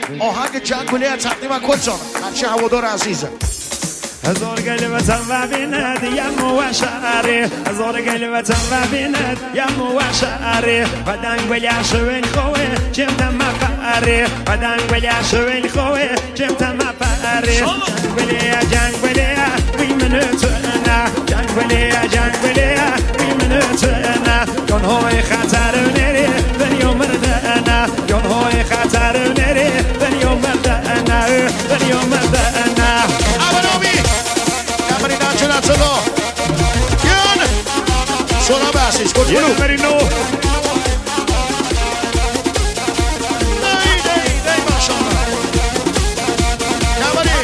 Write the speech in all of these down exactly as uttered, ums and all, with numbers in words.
آهنگ جنگوله تقدیم کلتون بچه هوادار عزیزم. هزار قلبة ما بيند يم وشعري هزار قلبة ما بيند يم وشعري بدن ولا شوين خوي جمت ما فاري بدن ولا شوين خوي جمت ما فاري ولا جنگ ولا وي منتنا جنگ ولا جنگ ولا وي منتنا جون هوي خطر نري اليوم مردنا جون هوي خطر نري اليوم مردنا اليوم مردنا Solo, Kian, sono bassi, scorso Io Marino. Dai, dai, dai, mashallah. Cavali.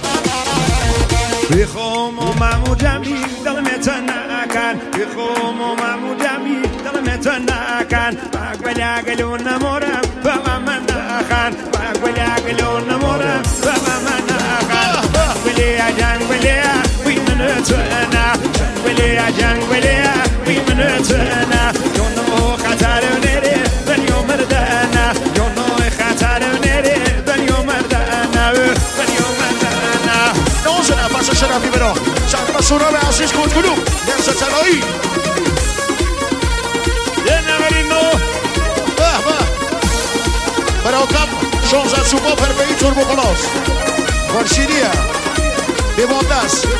بخوم و معمو جمعی دلم تنکن بخوم و معمو جمعی دلم تنکن بقبل عقلون نمورم بما من نخن بقبل عقلون نمورم بما من نخن بقبلی جنگ بلی وی من تنا بلی جنگ بلی وی من تنا جونو خطر نری بنیو مردنا جونو خطر نری بنیو مردنا بنیو مردنا نوزنا پس شرفی برو شرف سراب عزیز کن گلو نرس تلایی یه نمرینو به به برو کم شانزد سوپا پر به این تربو خلاص ورشیدیه بیباندست